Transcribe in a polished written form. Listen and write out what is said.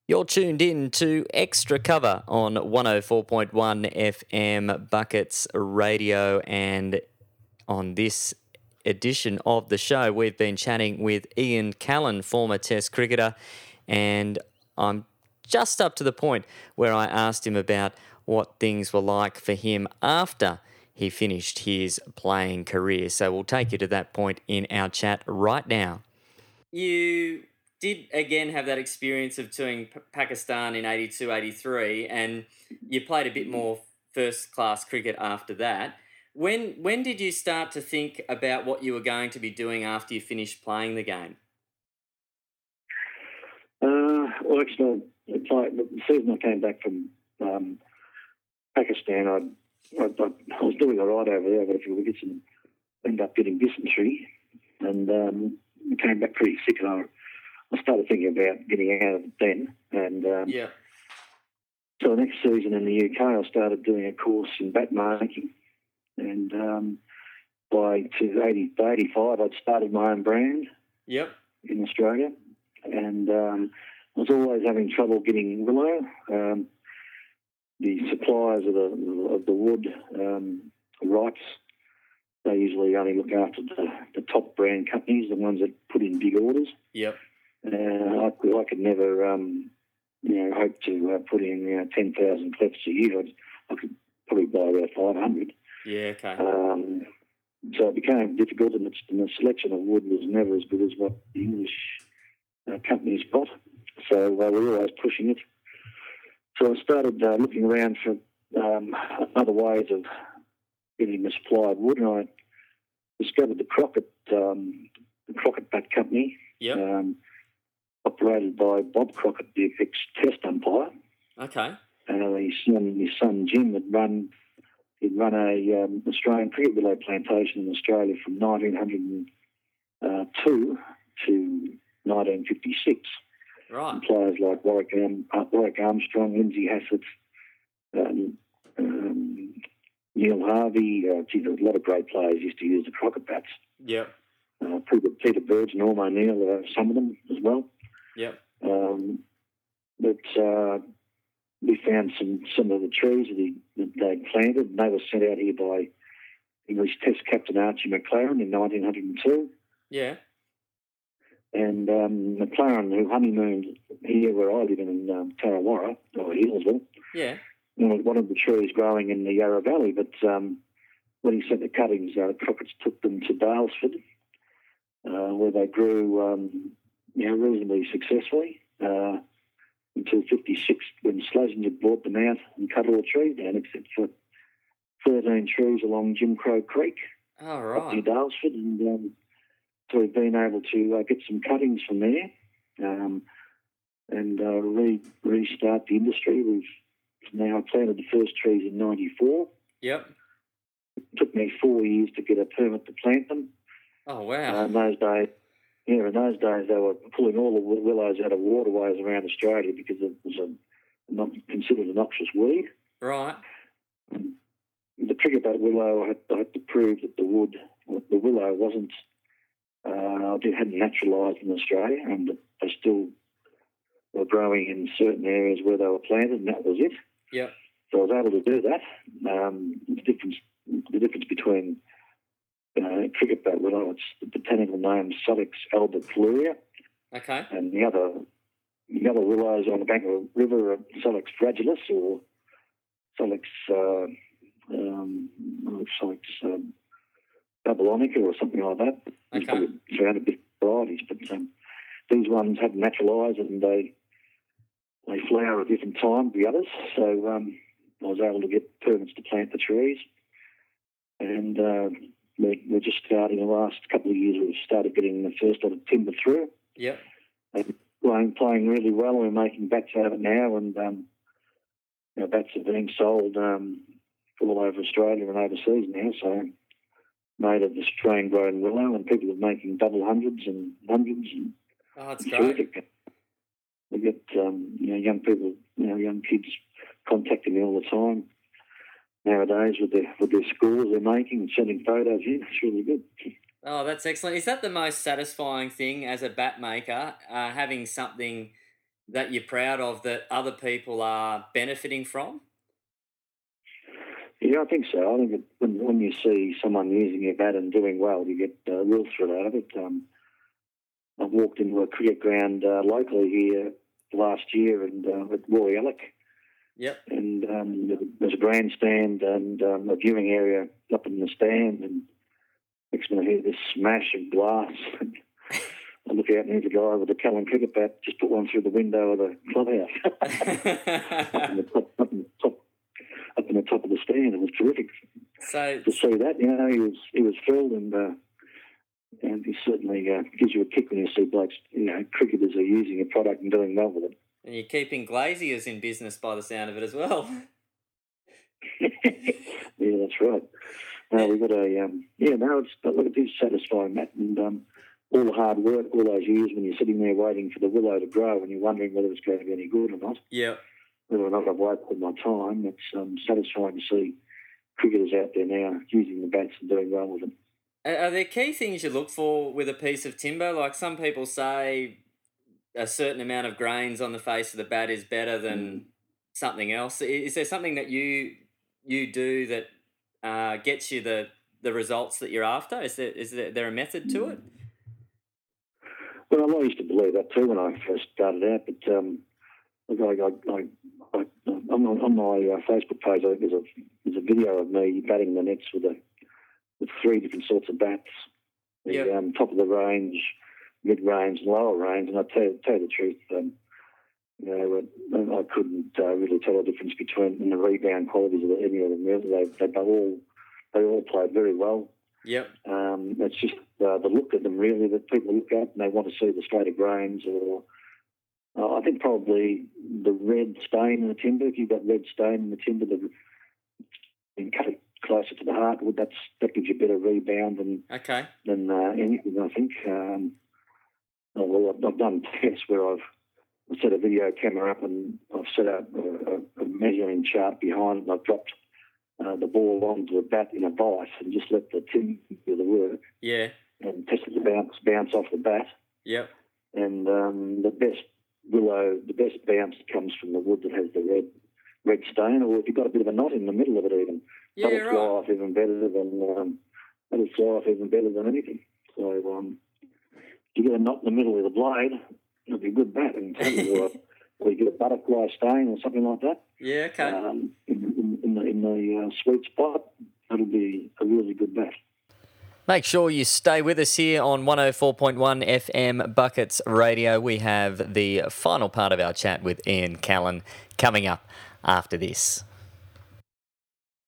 You're tuned in to Extra Cover on 104.1 FM Buckets Radio, and on this edition of the show, we've been chatting with Ian Callan, former Test cricketer, and I'm just up to the point where I asked him about what things were like for him after he finished his playing career. So we'll take you to that point in our chat right now. You did again have that experience of touring Pakistan in 82, 83, and you played a bit more first-class cricket after that. When did you start to think about what you were going to be doing after you finished playing the game? Well, actually, the season I came back from Pakistan, I was doing all right over there. I got a few wickets and ended up getting dysentery, and came back pretty sick. And I started thinking about getting out of it then. And so the next season in the UK, I started doing a course in bat making, and by 85, I'd started my own brand. In Australia, and I was always having trouble getting willow. The suppliers of the wood rights, they usually only look after the top brand companies, the ones that put in big orders. I could never, hope to put in 10,000 clefts a year. I could probably buy about 500. Yeah, okay. So it became difficult, and the selection of wood was never as good as what the English companies got. So we were always pushing it. So I started looking around for other ways of getting the supply of wood, and I discovered the Crockett Bat Company, operated by Bob Crockett, the ex-Test umpire. Okay. His son Jim had run a Australian cricket willow plantation in Australia from 1902 to 1956. Right. And players like Warwick Armstrong, Lindsay Hassett, Neil Harvey, a lot of great players used to use the Crockett bats. Yep. Peter Bird, Norm O'Neill, some of them as well. Yep. But we found some of the trees that they'd planted, and they were sent out here by English Test captain Archie McLaren in 1902. Yeah. And McLaren, who honeymooned here where I live in Tarrawarra, or Healesville, wanted the trees growing in the Yarra Valley, but when he sent the cuttings, the Crockett's took them to Dalesford, where they grew reasonably successfully until 56, when Slazenger bought them out and cut all the trees down, except for 13 trees along Jim Crow Creek. Oh, right. Up near Dalesford, and so we've been able to get some cuttings from there and restart the industry. We've now planted the first trees in 94. Yep. It took me 4 years to get a permit to plant them. Oh, wow. In those days they were pulling all the willows out of waterways around Australia because it was not considered a noxious weed. Right. The cricket bat willow, I had to prove that the willow wasn't hadn't naturalised in Australia, and that they still were growing in certain areas where they were planted, and that was it. Yeah. So I was able to do that. The difference between cricket bat willow, it's the botanical name Salix albiflora. Okay. And the other willows on the bank of a river are Salix fragilis or Salix babylonica or something like that. Okay. There's around a bit of varieties, but these ones have naturalised and they flower at a different time to the others. So I was able to get permits to plant the trees, and we're just starting. The last couple of years, we've started getting the first lot of timber through. Yep. And playing really well. We're making bats out of it now, and bats are being sold all over Australia and overseas now. So made of Australian-grown willow, and people are making double hundreds and hundreds. And oh, that's great. We get young people, young kids contacting me all the time nowadays with their scores they're making and sending photos in. It's really good. Oh, that's excellent. Is that the most satisfying thing as a bat maker, having something that you're proud of that other people are benefiting from? Yeah, I think so. I think that when you see someone using a bat and doing well, you get a real thrill out of it. I've walked into a cricket ground locally here last year and at Rory Alec. Yep. And there's a grandstand and a viewing area up in the stand. And next minute I hear this smash of glass. I look out and there's a guy with a Callan cricket bat just put one through the window of the clubhouse. up in the top of the stand. It was terrific. So to see that, he was thrilled and he certainly gives you a kick when you see blokes, cricketers are using a product and doing well with it. And you're keeping glaziers in business by the sound of it as well. Yeah, that's right. We've got it is satisfying, Matt, and all the hard work, all those years when you're sitting there waiting for the willow to grow and you're wondering whether it's going to be any good or not. Yeah. Whether or not I've wasted my time, it's satisfying to see cricketers out there now using the bats and doing well with them. Are there key things you look for with a piece of timber? Like some people say a certain amount of grains on the face of the bat is better than something else. Is there something that you do that gets you the results that you're after? Is there a method to it? Well, I used to believe that too when I first started out, but on my Facebook page, I think there's a video of me batting the nets with three different sorts of bats. The top of the range, mid-range, and lower range. And I tell you the truth, I couldn't really tell the difference between the rebound qualities of any of them. Really, they all played very well. Yep. It's just the look at them really that people look at and they want to see the straighter grains or. I think probably the red stain in the timber. If you've got red stain in the timber, and cut it closer to the hardwood, that gives you a better rebound than anything. I think. I've done tests where I've set a video camera up and I've set up a measuring chart behind it, and I've dropped the ball onto a bat in a vice and just let the timber do the work. Yeah. And tested the bounce off the bat. Yep. And the best bounce comes from the wood that has the red stain, or if you've got a bit of a knot in the middle of it even. Yeah, that'll fly off even better than anything. So if you get a knot in the middle of the blade, it'll be a good bat. And or you get a butterfly stain or something like that. Yeah, okay. In the sweet spot, that'll be a really good bat. Make sure you stay with us here on 104.1 FM Buckets Radio. We have the final part of our chat with Ian Callan coming up after this.